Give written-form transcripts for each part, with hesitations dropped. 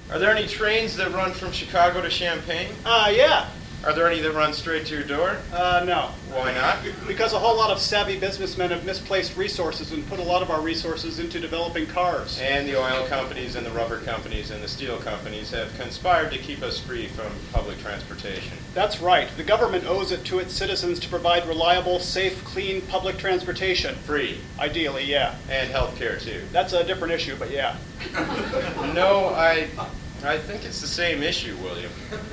Are there any trains that run from Chicago to Champaign? Yeah. Are there any that run straight to your door? No. Why not? Because a whole lot of savvy businessmen have misplaced resources and put a lot of our resources into developing cars. And the oil companies and the rubber companies and the steel companies have conspired to keep us free from public transportation. That's right. The government owes it to its citizens to provide reliable, safe, clean public transportation. Free. Ideally, yeah. And health care, too. That's a different issue, but yeah. No, I think it's the same issue, William.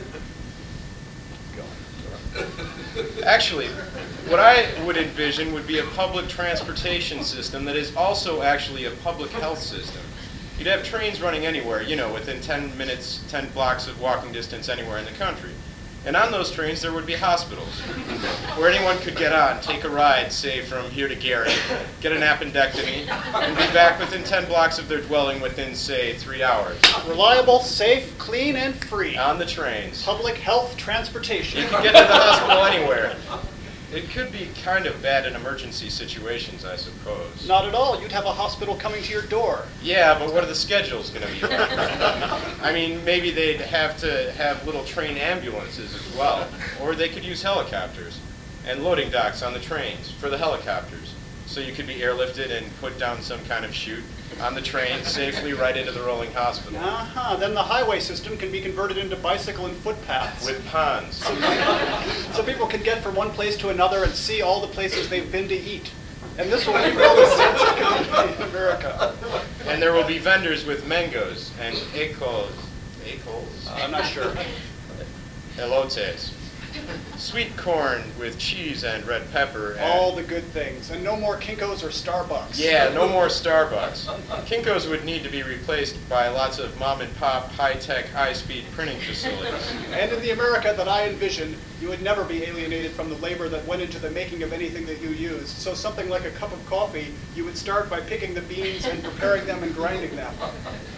Actually, what I would envision would be a public transportation system that is also actually a public health system. You'd have trains running anywhere, within 10 minutes, 10 blocks of walking distance anywhere in the country. And on those trains, there would be hospitals where anyone could get on, take a ride, say, from here to Gary, get an appendectomy, and be back within 10 blocks of their dwelling within, say, 3 hours. Reliable, safe, clean, and free. On the trains. Public health transportation. You can get to the hospital anywhere. It could be kind of bad in emergency situations, I suppose. Not at all. You'd have a hospital coming to your door. Yeah, but what are the schedules going to be like? I mean, maybe they'd have to have little train ambulances as well. Or they could use helicopters and loading docks on the trains for the helicopters. So you could be airlifted and put down some kind of chute on the train safely right into the rolling hospital. Then the highway system can be converted into bicycle and footpaths. With ponds. So people can get from one place to another and see all the places they've been to eat. And this will make all the sense in America. And there will be vendors with mangoes and ecos. I'm not sure. Elotes. Sweet corn with cheese and red pepper. And all the good things. And no more Kinko's or Starbucks. Yeah, no more Starbucks. Kinko's would need to be replaced by lots of mom-and-pop, high-tech, high-speed printing facilities. And in the America that I envision, you would never be alienated from the labor that went into the making of anything that you use. So something like a cup of coffee, you would start by picking the beans and preparing them and grinding them.